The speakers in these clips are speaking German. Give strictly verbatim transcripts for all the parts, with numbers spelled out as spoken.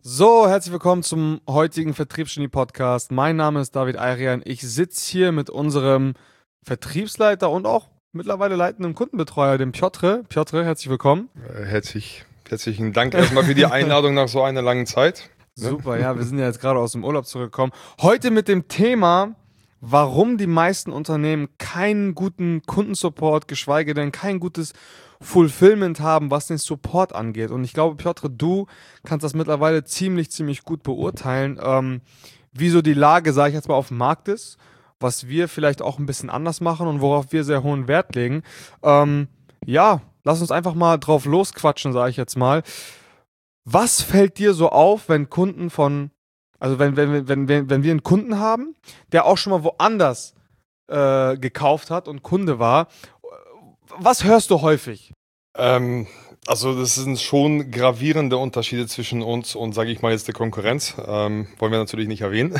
So, herzlich willkommen zum heutigen Vertriebsgenie-Podcast. Mein Name ist David Ayrian. Ich sitze hier mit unserem Vertriebsleiter und auch mittlerweile leitenden Kundenbetreuer, dem Piotr. Piotr, herzlich willkommen. Äh, herzlich, herzlichen Dank erstmal für die Einladung nach so einer langen Zeit. Super, ja, wir sind ja jetzt gerade aus dem Urlaub zurückgekommen. Heute mit dem Thema, warum die meisten Unternehmen keinen guten Kundensupport, geschweige denn kein gutes Fulfillment haben, was den Support angeht. Und ich glaube, Piotr, du kannst das mittlerweile ziemlich, ziemlich gut beurteilen, ähm, wie so die Lage, sage ich jetzt mal, auf dem Markt ist, was wir vielleicht auch ein bisschen anders machen und worauf wir sehr hohen Wert legen. Ähm, ja, lass uns einfach mal drauf losquatschen, sage ich jetzt mal. Was fällt dir so auf, wenn Kunden von, also wenn, wenn, wenn, wenn, wenn wir einen Kunden haben, der auch schon mal woanders äh, gekauft hat und Kunde war, was hörst du häufig? Ähm, also das sind schon gravierende Unterschiede zwischen uns und, sage ich mal, jetzt der Konkurrenz. Ähm, wollen wir natürlich nicht erwähnen.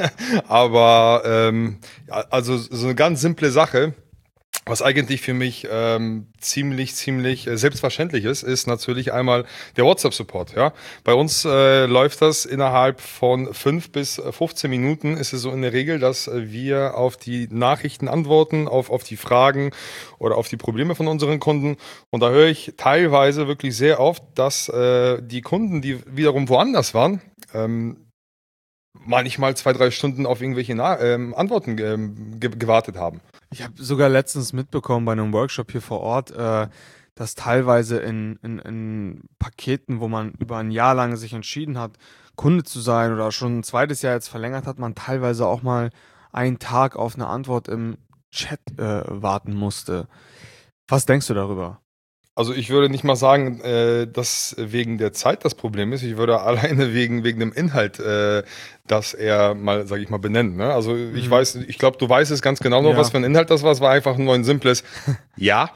Aber ähm, ja, also so eine ganz simple Sache, was eigentlich für mich ähm, ziemlich, ziemlich äh, selbstverständlich ist, ist natürlich einmal der WhatsApp-Support. Ja? Bei uns äh, läuft das innerhalb von fünf bis fünfzehn Minuten. Ist es so in der Regel, dass äh, wir auf die Nachrichten antworten, auf, auf die Fragen oder auf die Probleme von unseren Kunden. Und da höre ich teilweise wirklich sehr oft, dass äh, die Kunden, die wiederum woanders waren, ähm, manchmal zwei, drei Stunden auf irgendwelche Na- ähm, Antworten ähm, ge- gewartet haben. Ich habe sogar letztens mitbekommen bei einem Workshop hier vor Ort, äh, dass teilweise in, in, in Paketen, wo man über ein Jahr lang sich entschieden hat, Kunde zu sein oder schon ein zweites Jahr jetzt verlängert hat, man teilweise auch mal einen Tag auf eine Antwort im Chat äh, warten musste. Was denkst du darüber? Also ich würde nicht mal sagen, äh, dass wegen der Zeit das Problem ist. Ich würde alleine wegen, wegen dem Inhalt äh, das eher mal, sage ich mal, benennen. Ne? Also ich Mhm. weiß, ich glaube, du weißt es ganz genau noch, Ja. was für ein Inhalt das war. Es war einfach nur ein simples Ja.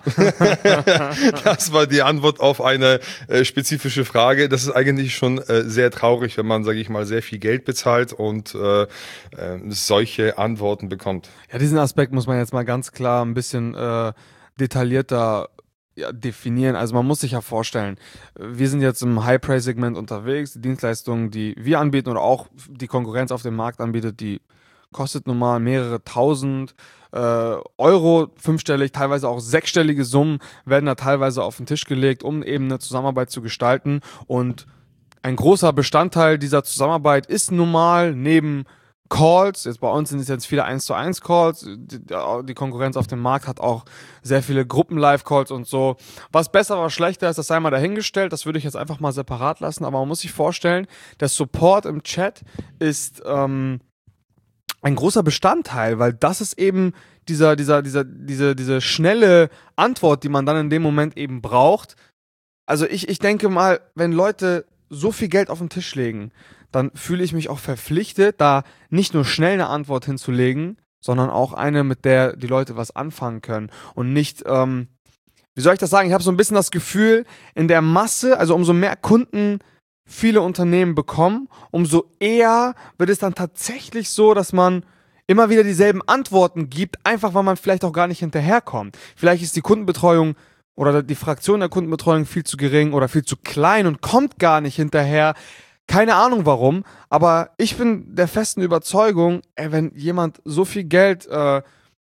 Das war die Antwort auf eine äh, spezifische Frage. Das ist eigentlich schon äh, sehr traurig, wenn man, sage ich mal, sehr viel Geld bezahlt und äh, äh, solche Antworten bekommt. Ja, diesen Aspekt muss man jetzt mal ganz klar ein bisschen äh, detaillierter ja, definieren. Also man muss sich ja vorstellen, wir sind jetzt im High-Price-Segment unterwegs, die Dienstleistungen, die wir anbieten oder auch die Konkurrenz auf dem Markt anbietet, die kostet normal mehrere tausend äh, Euro, fünfstellig, teilweise auch sechsstellige Summen werden da teilweise auf den Tisch gelegt, um eben eine Zusammenarbeit zu gestalten. Und ein großer Bestandteil dieser Zusammenarbeit ist nun mal neben Calls, jetzt bei uns sind es jetzt viele eins zu eins Calls, die, die Konkurrenz auf dem Markt hat auch sehr viele Gruppen-Live-Calls und so. Was besser, was schlechter ist, das sei mal dahingestellt, das würde ich jetzt einfach mal separat lassen, aber man muss sich vorstellen, der Support im Chat ist ähm, ein großer Bestandteil, weil das ist eben dieser, dieser, dieser, diese, diese schnelle Antwort, die man dann in dem Moment eben braucht. Also ich, ich denke mal, wenn Leute so viel Geld auf den Tisch legen, dann fühle ich mich auch verpflichtet, da nicht nur schnell eine Antwort hinzulegen, sondern auch eine, mit der die Leute was anfangen können. Und nicht, ähm, wie soll ich das sagen? Ich habe so ein bisschen das Gefühl, in der Masse, also umso mehr Kunden viele Unternehmen bekommen, umso eher wird es dann tatsächlich so, dass man immer wieder dieselben Antworten gibt, einfach weil man vielleicht auch gar nicht hinterherkommt. Vielleicht ist die Kundenbetreuung oder die Fraktion der Kundenbetreuung viel zu gering oder viel zu klein und kommt gar nicht hinterher. Keine Ahnung warum, aber ich bin der festen Überzeugung, ey, wenn jemand so viel Geld, äh,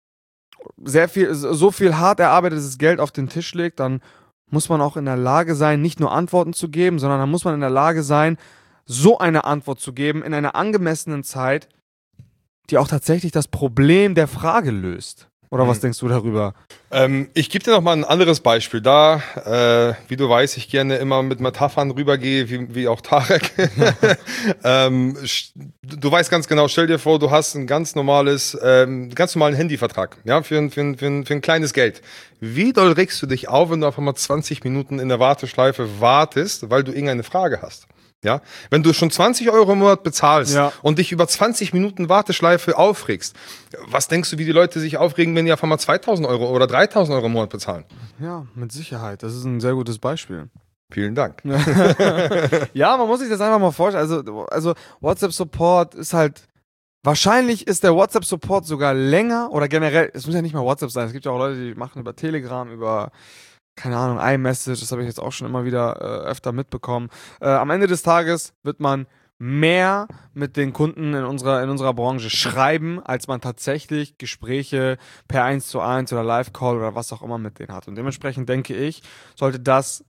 sehr viel, so viel hart erarbeitetes Geld auf den Tisch legt, dann muss man auch in der Lage sein, nicht nur Antworten zu geben, sondern dann muss man in der Lage sein, so eine Antwort zu geben in einer angemessenen Zeit, die auch tatsächlich das Problem der Frage löst. Oder was denkst du darüber? Ähm, ich gebe dir noch mal ein anderes Beispiel. Da, äh, wie du weißt, ich gerne immer mit Metaphern rübergehe, wie, wie auch Tarek. ähm, du weißt ganz genau, stell dir vor, du hast ein ganz normales, ähm, ganz normalen Handyvertrag, ja, für ein, für, ein, für, ein, für ein kleines Geld. Wie doll regst du dich auf, wenn du auf einmal zwanzig Minuten in der Warteschleife wartest, weil du irgendeine Frage hast? Ja, wenn du schon zwanzig Euro im Monat bezahlst Ja. und dich über zwanzig Minuten Warteschleife aufregst, was denkst du, wie die Leute sich aufregen, wenn die auf einmal zweitausend Euro oder dreitausend Euro im Monat bezahlen? Ja, mit Sicherheit. Das ist ein sehr gutes Beispiel. Vielen Dank. Ja, man muss sich das einfach mal vorstellen. Also, also WhatsApp-Support ist halt, wahrscheinlich ist der WhatsApp-Support sogar länger oder generell, es muss ja nicht mal WhatsApp sein, es gibt ja auch Leute, die machen über Telegram, über keine Ahnung, iMessage, das habe ich jetzt auch schon immer wieder äh, öfter mitbekommen. Äh, am Ende des Tages wird man mehr mit den Kunden in unserer, in unserer Branche schreiben, als man tatsächlich Gespräche per eins zu eins oder Live-Call oder was auch immer mit denen hat. Und dementsprechend denke ich, sollte das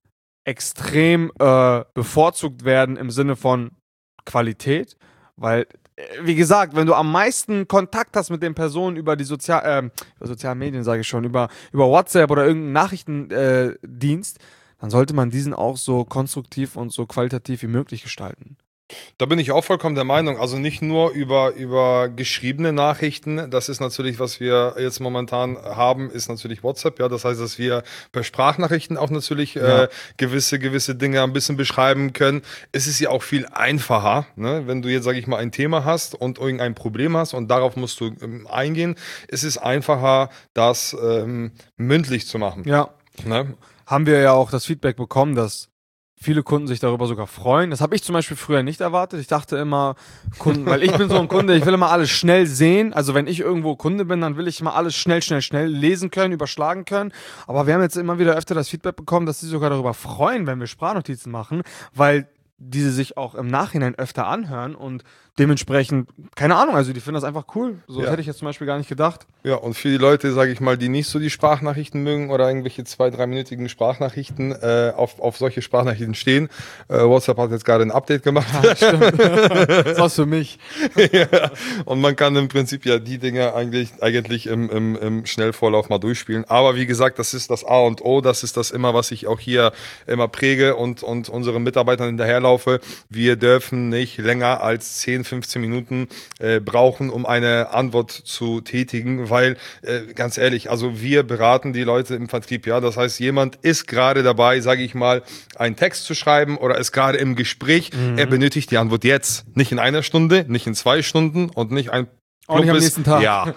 extrem äh, bevorzugt werden im Sinne von Qualität, weil, äh, wie gesagt, wenn du am meisten Kontakt hast mit den Personen über die Sozial ähm, über sozialen Medien, sage ich schon, über, über WhatsApp oder irgendeinen Nachrichtendienst, äh, Dienst, dann sollte man diesen auch so konstruktiv und so qualitativ wie möglich gestalten. Da bin ich auch vollkommen der Meinung. Also nicht nur über, über geschriebene Nachrichten. Das ist natürlich, was wir jetzt momentan haben, ist natürlich WhatsApp. Ja, das heißt, dass wir per Sprachnachrichten auch natürlich Ja. äh, gewisse, gewisse Dinge ein bisschen beschreiben können. Es ist ja auch viel einfacher, ne? Wenn du jetzt, sage ich mal, ein Thema hast und irgendein Problem hast und darauf musst du ähm, eingehen. Es ist einfacher, das ähm, mündlich zu machen. Ja. Ne? Haben wir ja auch das Feedback bekommen, dass viele Kunden sich darüber sogar freuen. Das habe ich zum Beispiel früher nicht erwartet. Ich dachte immer, Kunden, weil ich bin so ein Kunde, ich will immer alles schnell sehen. Also wenn ich irgendwo Kunde bin, dann will ich immer alles schnell, schnell, schnell lesen können, überschlagen können. Aber wir haben jetzt immer wieder öfter das Feedback bekommen, dass sie sogar darüber freuen, wenn wir Sprachnotizen machen, weil diese sich auch im Nachhinein öfter anhören und dementsprechend, keine Ahnung, also die finden das einfach cool. So Ja. hätte ich jetzt zum Beispiel gar nicht gedacht. Ja, und für die Leute, sage ich mal, die nicht so die Sprachnachrichten mögen oder irgendwelche zwei-, dreiminütigen Sprachnachrichten äh, auf, auf solche Sprachnachrichten stehen, äh, WhatsApp hat jetzt gerade ein Update gemacht. Ja, stimmt. Das ist was für mich. Ja, und man kann im Prinzip ja die Dinge eigentlich, eigentlich im, im, im Schnellvorlauf mal durchspielen. Aber wie gesagt, das ist das A und O, das ist das immer, was ich auch hier immer präge und, und unseren Mitarbeitern hinterherlaufe. Wir dürfen nicht länger als zehn, fünfzehn Minuten äh, brauchen, um eine Antwort zu tätigen, weil, äh, ganz ehrlich, also wir beraten die Leute im Vertrieb, ja, das heißt, jemand ist gerade dabei, sage ich mal, einen Text zu schreiben oder ist gerade im Gespräch, Mhm. er benötigt die Antwort jetzt, nicht in einer Stunde, nicht in zwei Stunden und nicht ein Auch nicht am plumpes nächsten Tag. Ja.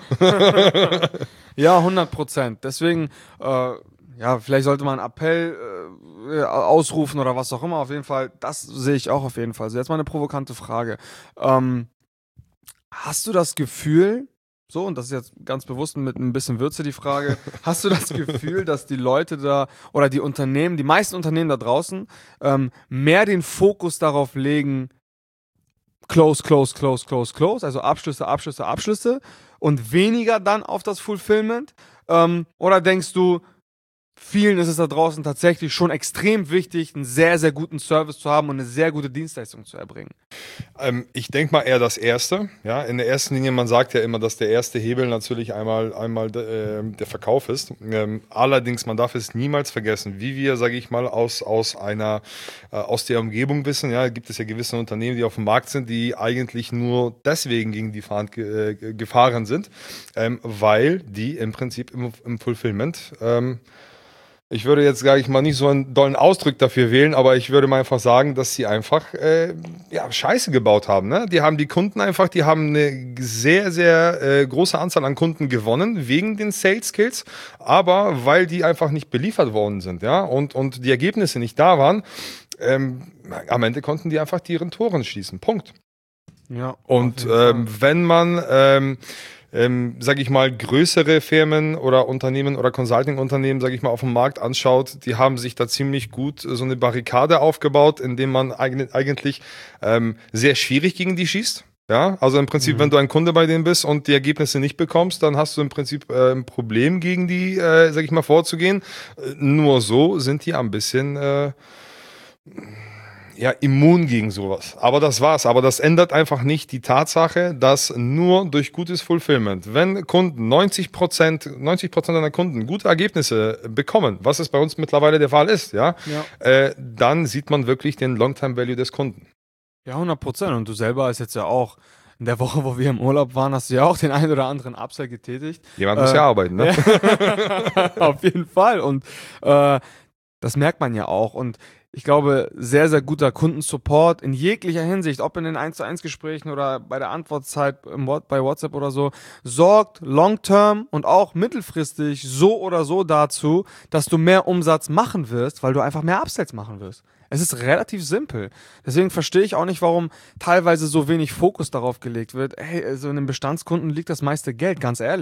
Ja, hundert Prozent. Deswegen, äh, ja, vielleicht sollte man einen Appell äh, ausrufen oder was auch immer. Auf jeden Fall, das sehe ich auch auf jeden Fall. Also jetzt mal eine provokante Frage. Ähm, hast du das Gefühl, so, und das ist jetzt ganz bewusst mit ein bisschen Würze die Frage, hast du das Gefühl, dass die Leute da oder die Unternehmen, die meisten Unternehmen da draußen, ähm, mehr den Fokus darauf legen, Close, close, close, close, close, also Abschlüsse, Abschlüsse, Abschlüsse und weniger dann auf das Fulfillment? Ähm, oder denkst du, vielen ist es da draußen tatsächlich schon extrem wichtig, einen sehr, sehr guten Service zu haben und eine sehr gute Dienstleistung zu erbringen? Ähm, ich denke mal eher das Erste. Ja, in der ersten Linie, man sagt ja immer, dass der erste Hebel natürlich einmal, einmal äh, der Verkauf ist. Ähm, allerdings, man darf es niemals vergessen, wie wir, sage ich mal, aus, aus einer, äh, aus der Umgebung wissen. Ja, gibt es ja gewisse Unternehmen, die auf dem Markt sind, die eigentlich nur deswegen gegen die Fahrt ge äh, gefahren sind, ähm, weil die im Prinzip im, im Fulfillment ähm, ich würde jetzt, sage ich mal, nicht so einen dollen Ausdruck dafür wählen, aber ich würde mal einfach sagen, dass sie einfach äh, ja, Scheiße gebaut haben. Ne? Die haben die Kunden einfach, die haben eine sehr, sehr äh, große Anzahl an Kunden gewonnen, wegen den Sales Skills, aber weil die einfach nicht beliefert worden sind, ja, und, und die Ergebnisse nicht da waren, ähm, am Ende konnten die einfach die ihren Toren schießen. Punkt. Ja. Und ähm, wenn man ähm, ähm, sage ich mal, größere Firmen oder Unternehmen oder Consulting-Unternehmen, sage ich mal, auf dem Markt anschaut, die haben sich da ziemlich gut so eine Barrikade aufgebaut, indem man eig- eigentlich ähm, sehr schwierig gegen die schießt. Ja, also im Prinzip, Mhm. wenn du ein Kunde bei denen bist und die Ergebnisse nicht bekommst, dann hast du im Prinzip äh, ein Problem, gegen die, äh, sag ich mal, vorzugehen. Äh, nur so sind die ein bisschen äh, ja, immun gegen sowas. Aber das war's. Aber das ändert einfach nicht die Tatsache, dass nur durch gutes Fulfillment, wenn Kunden neunzig Prozent, neunzig Prozent deiner Kunden gute Ergebnisse bekommen, was es bei uns mittlerweile der Fall ist, ja, Ja. äh, dann sieht man wirklich den Long-Term-Value des Kunden. Ja, hundert Prozent. Und du selber hast jetzt ja auch, in der Woche, wo wir im Urlaub waren, hast du ja auch den einen oder anderen Upsell getätigt. Jemand muss Äh, ja arbeiten, ne? Ja. Auf jeden Fall. Und äh, das merkt man ja auch. Und ich glaube, sehr, sehr guter Kundensupport in jeglicher Hinsicht, ob in den eins zu eins Gesprächen oder bei der Antwortzeit im, What- bei WhatsApp oder so, sorgt long-term und auch mittelfristig so oder so dazu, dass du mehr Umsatz machen wirst, weil du einfach mehr Upsells machen wirst. Es ist relativ simpel. Deswegen verstehe ich auch nicht, warum teilweise so wenig Fokus darauf gelegt wird. Hey, also in den Bestandskunden liegt das meiste Geld, ganz ehrlich.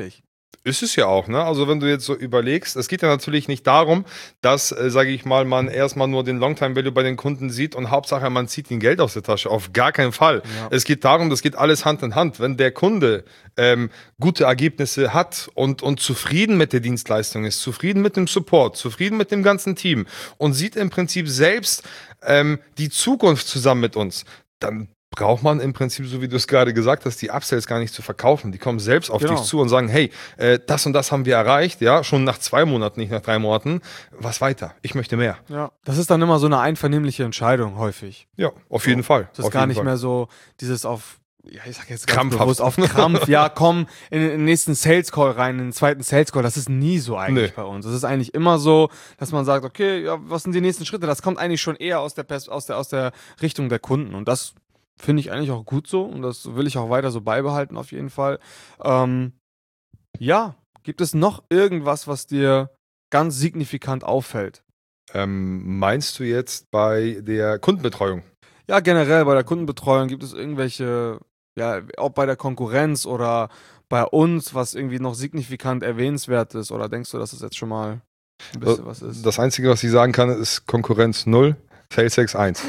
Ist es ja auch, ne? Also wenn du jetzt so überlegst, es geht ja natürlich nicht darum, dass, äh, sage ich mal, man erstmal nur den Longtime-Value bei den Kunden sieht und Hauptsache man zieht ihnen Geld aus der Tasche. Auf gar keinen Fall. Ja. Es geht darum, das geht alles Hand in Hand. Wenn der Kunde ähm, gute Ergebnisse hat und, und zufrieden mit der Dienstleistung ist, zufrieden mit dem Support, zufrieden mit dem ganzen Team und sieht im Prinzip selbst ähm, die Zukunft zusammen mit uns, dann braucht man im Prinzip, so wie du es gerade gesagt hast, die Upsells gar nicht zu verkaufen. Die kommen selbst auf Genau. dich zu und sagen, hey, äh, das und das haben wir erreicht, ja, schon nach zwei Monaten, nicht nach drei Monaten. Was weiter? Ich möchte mehr. Ja. Das ist dann immer so eine einvernehmliche Entscheidung häufig. Ja, auf So. jeden Fall. Das ist auf gar jeden nicht Fall. mehr so dieses auf, ja, ich sag jetzt ganz Krampfhaft. bewusst, auf Krampf, ja, komm in den nächsten Sales Call rein, in den zweiten Sales Call. Das ist nie so eigentlich Nee. bei uns. Es ist eigentlich immer so, dass man sagt, okay, ja, was sind die nächsten Schritte? Das kommt eigentlich schon eher aus der, Pers- aus der, aus der Richtung der Kunden. Und das finde ich eigentlich auch gut so und das will ich auch weiter so beibehalten auf jeden Fall. Ähm, ja, gibt es noch irgendwas, was dir ganz signifikant auffällt? Ähm, meinst du jetzt bei der Kundenbetreuung? Ja, generell bei der Kundenbetreuung gibt es irgendwelche, ja, ob bei der Konkurrenz oder bei uns, was irgendwie noch signifikant erwähnenswert ist? Oder denkst du, dass es jetzt schon mal ein bisschen was ist? Das Einzige, was ich sagen kann, ist Konkurrenz null, SalesX eins.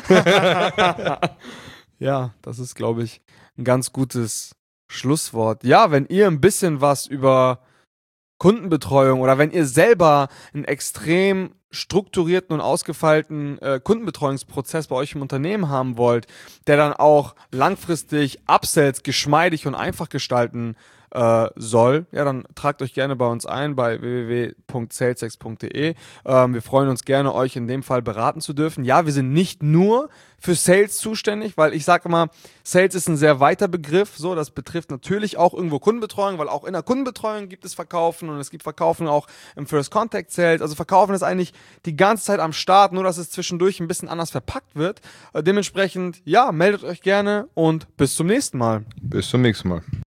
Ja, das ist, glaube ich, ein ganz gutes Schlusswort. Ja, wenn ihr ein bisschen was über Kundenbetreuung oder wenn ihr selber einen extrem strukturierten und ausgefeilten äh, Kundenbetreuungsprozess bei euch im Unternehmen haben wollt, der dann auch langfristig Upsells geschmeidig und einfach gestalten äh, soll, ja, dann tragt euch gerne bei uns ein bei w w w punkt salesex punkt d e. Ähm, wir freuen uns gerne, euch in dem Fall beraten zu dürfen. Ja, wir sind nicht nur für Sales zuständig, weil ich sage immer, Sales ist ein sehr weiter Begriff. So, das betrifft natürlich auch irgendwo Kundenbetreuung, weil auch in der Kundenbetreuung gibt es Verkaufen und es gibt Verkaufen auch im First Contact Sales. Also Verkaufen ist eigentlich die ganze Zeit am Start, nur dass es zwischendurch ein bisschen anders verpackt wird. Äh, dementsprechend, ja, meldet euch gerne und bis zum nächsten Mal. Bis zum nächsten Mal.